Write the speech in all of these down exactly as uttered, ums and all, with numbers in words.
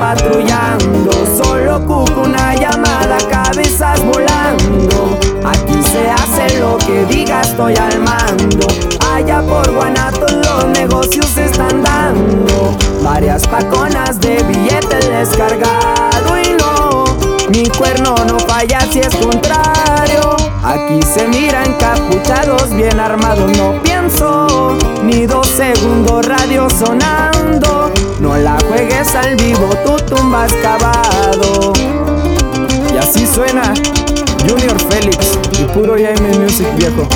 patrullando. Solo ocupo una llamada, cabezas volando. Aquí se hace lo que diga, estoy al mando. Allá por Guanatos los negocios están dando varias paconas de billetes descargado. Y no, mi cuerno no falla si es contrario. Aquí se mira encapuchados, bien armados. No pienso ni dos segundos, radio sonando. No la juegues al vivo, tu tumba has cavado. Y así suena Junior Félix y puro Jaime Music, viejo.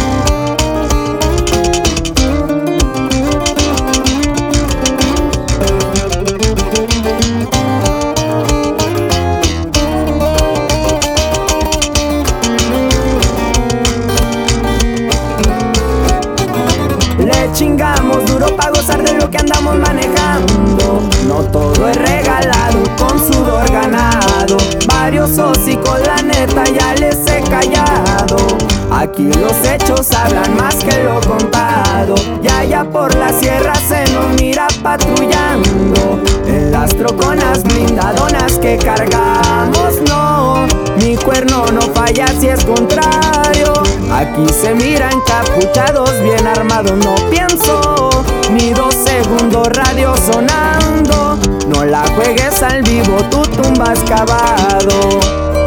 Le chingamos duro pa' gozar de lo que andamos manejando. No todo es regalado, con sudor ganado. Varios hocicos, la neta, ya les he callado. Aquí los hechos hablan más que lo contado. Y allá por la sierra se nos mira patrullando en las troconas blindadonas que cargamos. No, mi cuerno no falla si es contrario. Aquí se mira encapuchados, bien armados. No pienso ni dos segundos, radio sonando. No la juegues al vivo, tu tumba has cavado.